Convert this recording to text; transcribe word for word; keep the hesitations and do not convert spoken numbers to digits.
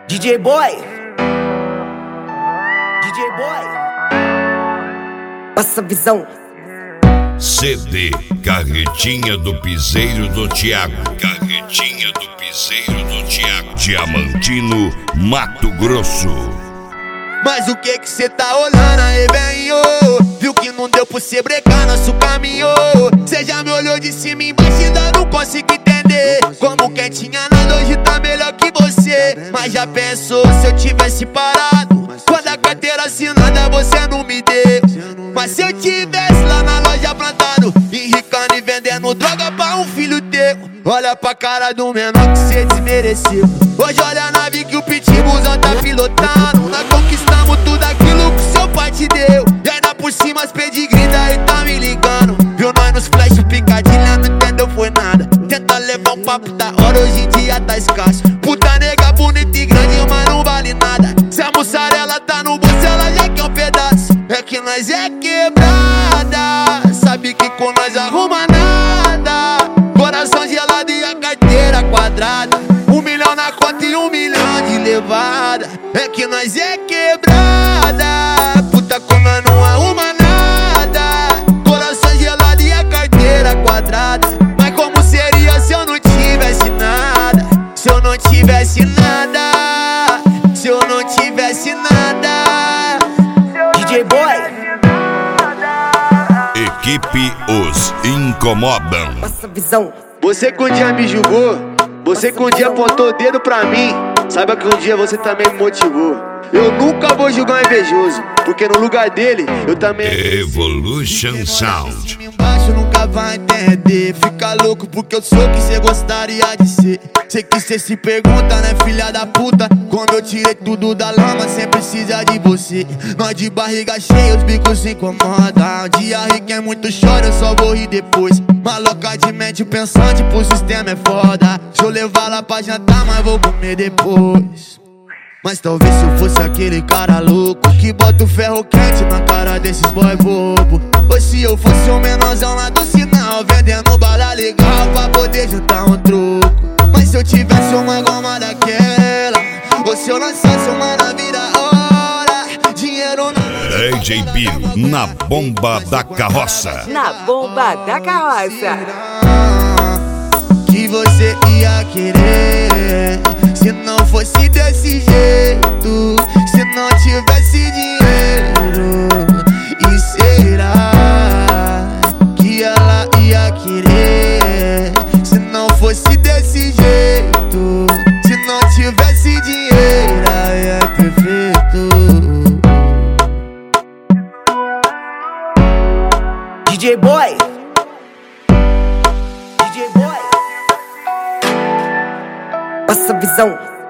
D J Boy, D J Boy, passa a visão. C D Carretinha do Piseiro do Thiago. Carretinha do Piseiro do Thiago. Diamantino, Mato Grosso. Mas o que que cê tá olhando aí, benho? Viu que não deu pra cê brecar nosso caminho? Cê já me olhou de cima e embaixo e ainda não consigo entender como quem tinha nada hoje tá melhor que você. Mas já pensou se eu tivesse parado quando a carteira assinada você não me deu? Mas se eu tivesse lá na loja plantado, enricando e vendendo droga pra um filho teu, olha pra cara do menor que cê desmereceu. Hoje olha a nave que o pitbullzão tá pilotando. Nós conquistamos tudo aquilo que seu pai te deu. E ainda por cima as pedigree daí tá me ligando. Viu nós nos flash picadilha, não entendeu foi nada. Tenta levar um papo da hora, hoje em dia tá escasso. Puta nega bonita e grande, mas não vale nada. Se a mussarela tá no bolso, ela já quer um pedaço. É que nós é quebrada, sabe que com nós arruma nada. Coração gelado e a carteira quadrada. Um milhão na conta e um milhão de levada. É que nós é quebrada, puta com nós não arruma nada. Coração gelado e a carteira quadrada. Mas como seria se eu não tivesse nada? Se eu não tivesse nada, se eu não tivesse nada. D J Boy, Equipe Os Incomodam. passa a visão. Você que um dia me julgou, você que um dia apontou o dedo pra mim, saiba que um dia você também me motivou. Eu nunca vou julgar um invejoso, porque no lugar dele eu também. Evolution Sound. Embaixo nunca vai entender. Fica louco porque eu sou o que cê gostaria de ser. Sei que cê se pergunta, né, filha da puta? Quando eu tirei tudo da lama, cê precisa de você. Nós de barriga cheia, os bicos se incomodam. Um dia rico é muito choro, eu só vou rir depois. Maloca de mente pensante, pro sistema é foda. Deixa eu levar lá pra jantar, mas vou comer depois. Mas talvez se eu fosse aquele cara louco que bota o ferro quente na cara desses boy bobo. Ou se eu fosse um menorzão lá do sinal, vendendo bala legal pra poder juntar um troco. Mas se eu tivesse uma goma daquela, ou se eu lançasse uma nave da hora, dinheiro não. D J Bill na bomba da carroça. Na bomba da carroça. Que você ia querer se não fosse desse jeito, se não tivesse dinheiro? E será que ela ia querer se não fosse desse jeito? Se não tivesse dinheiro, aí é perfeito. D J Boy, D J Boy, passa a visão.